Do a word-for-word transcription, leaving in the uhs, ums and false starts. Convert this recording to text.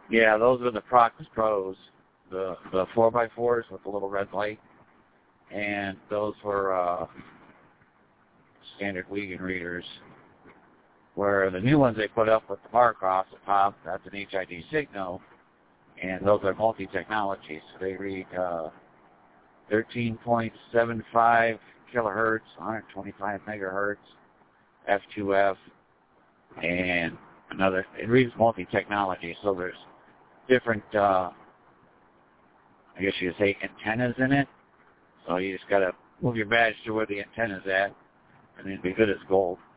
Yeah, those are the Prox Pros, the the four by fours with the little red light, and those were uh, standard Wiegand readers. Where the new ones they put up with the bar across the top, that's an H I D signal, and those are multi-technology, so they read uh, thirteen point seven five kilohertz, one hundred twenty-five megahertz, F two F, and another, it reads multi-technology, so there's different, uh, I guess you could say, antennas in it, so you just got to move your badge to where the antenna's at, and it'd be good as gold.